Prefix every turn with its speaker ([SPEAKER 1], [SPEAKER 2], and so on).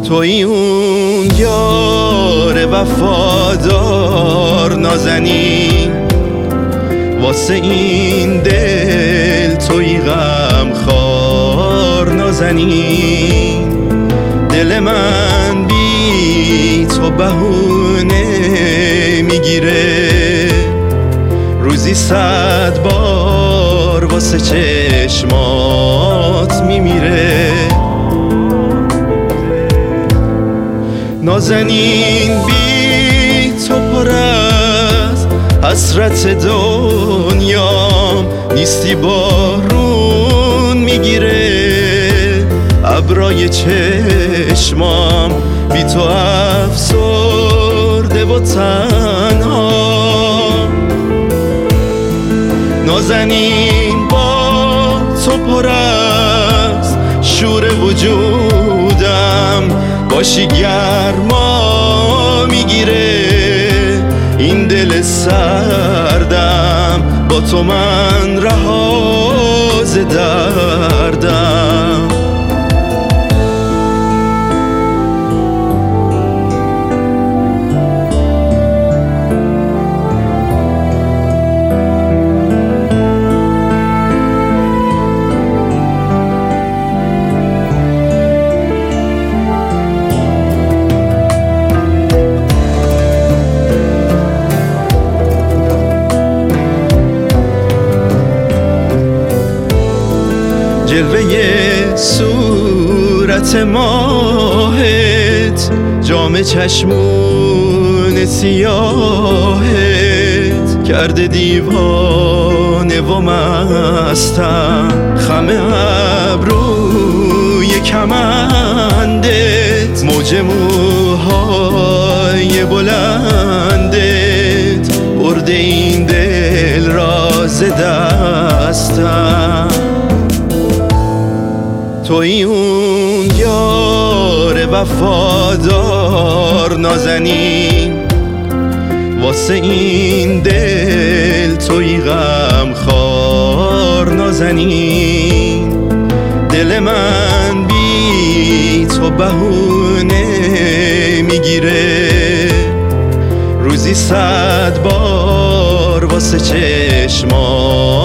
[SPEAKER 1] توی اون یار وفادار نازنین، واسه این دل توی غم خار نازنین. دل من بی تو بهونه میگیره، روزی 100 بار واسه چشمات میمیره. نازنین بی تو پر از حسرت دنیام، نیستی بارون میگیره ابرای چشمام، بی تو افسرده و تنها. نازنین با تو پر از شور وجودم، باشی گرما میگیره این دل سردم، با تو من رها ز دردم. جلوه صورت ماهت، جام چشمون سیاهت کرده دیوانه و مستم. خم ابروی کمندت، موج موهای بلندت، برده این دل را ز دستم. توی اون یار وفادار نازنین، واسه این دل توی غم خار نازنین. دل من بی تو بهونه میگیره، روزی 100 بار واسه چشمات